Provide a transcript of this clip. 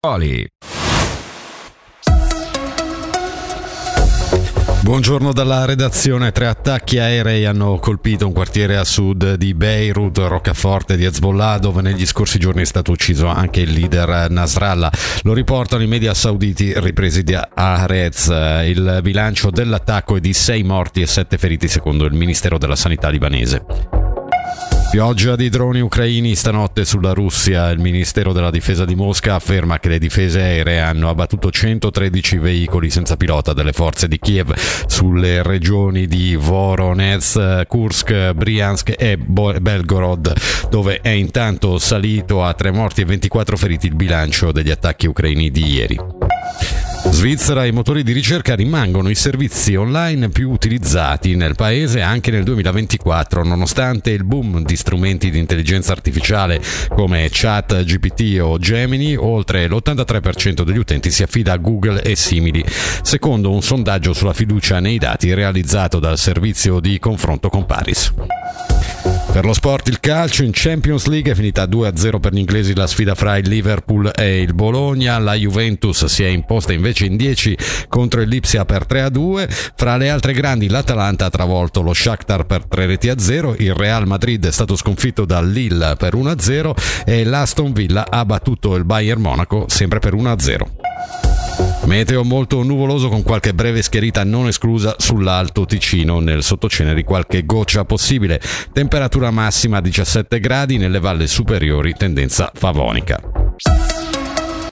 Oli. Buongiorno dalla redazione. 3 attacchi aerei hanno colpito un quartiere a sud di Beirut, roccaforte di Hezbollah, dove negli scorsi giorni è stato ucciso anche il leader Nasrallah. Lo riportano i media sauditi ripresi da Haaretz. Il bilancio dell'attacco è di 6 morti e 7 feriti secondo il Ministero della Sanità libanese. Pioggia di droni ucraini stanotte sulla Russia. Il Ministero della Difesa di Mosca afferma che le difese aeree hanno abbattuto 113 veicoli senza pilota delle forze di Kiev sulle regioni di Voronezh, Kursk, Bryansk e Belgorod, dove è intanto salito a 3 morti e 24 feriti il bilancio degli attacchi ucraini di ieri. Svizzera, i motori di ricerca rimangono i servizi online più utilizzati nel paese anche nel 2024, nonostante il boom di strumenti di intelligenza artificiale come ChatGPT o Gemini. Oltre l'83% degli utenti si affida a Google e simili, secondo un sondaggio sulla fiducia nei dati realizzato dal servizio di confronto Comparis. Per lo sport, il calcio, in Champions League è finita 2-0 per gli inglesi la sfida fra il Liverpool e il Bologna. La Juventus si è imposta invece in 10 contro il Lipsia per 3-2. Fra le altre grandi, l'Atalanta ha travolto lo Shakhtar per 3-0, il Real Madrid è stato sconfitto dal Lille per 1-0 e l'Aston Villa ha battuto il Bayern Monaco sempre per 1-0. Meteo molto nuvoloso con qualche breve schiarita non esclusa sull'Alto Ticino, nel sottoceneri qualche goccia possibile. Temperatura massima 17 gradi, nelle valli superiori tendenza favonica.